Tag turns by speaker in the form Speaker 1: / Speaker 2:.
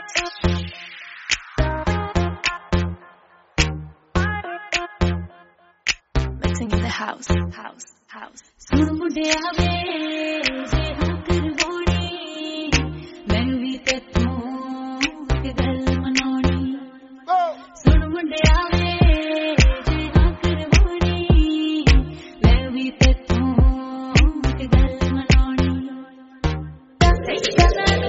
Speaker 1: Mixing in the house. सुन मुंडिया वे जे हाकर होनी मैं भी ते तू के गल मनानी सुन मुंडिया वे जे हाकर होनी मैं भी ते तू के गल मनानी